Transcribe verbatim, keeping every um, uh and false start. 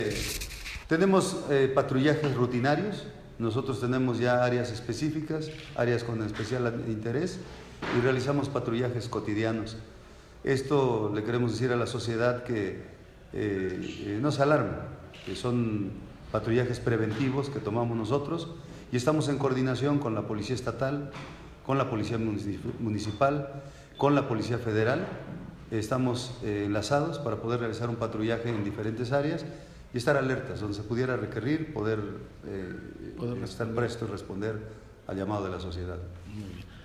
Tenemos eh, patrullajes rutinarios, nosotros tenemos ya áreas específicas, áreas con especial interés y realizamos patrullajes cotidianos. Esto le queremos decir a la sociedad que eh, eh, no se alarme, que son patrullajes preventivos que tomamos nosotros y estamos en coordinación con la Policía Estatal, con la Policía Municipal, con la Policía Federal. Estamos eh, enlazados para poder realizar un patrullaje en diferentes áreas y estar alertas, donde se pudiera requerir, poder, eh, poder estar presto y responder al llamado de la sociedad. Muy bien.